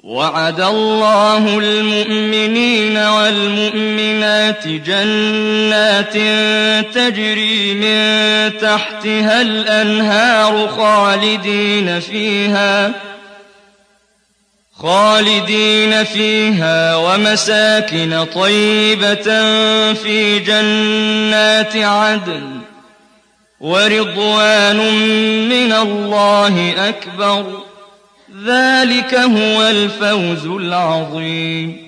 وعد الله المؤمنين والمؤمنات جنات تجري من تحتها الأنهار خالدين فيها ومساكن طيبة في جنات عدن ورضوان من الله أكبر ذلك هو الفوز العظيم.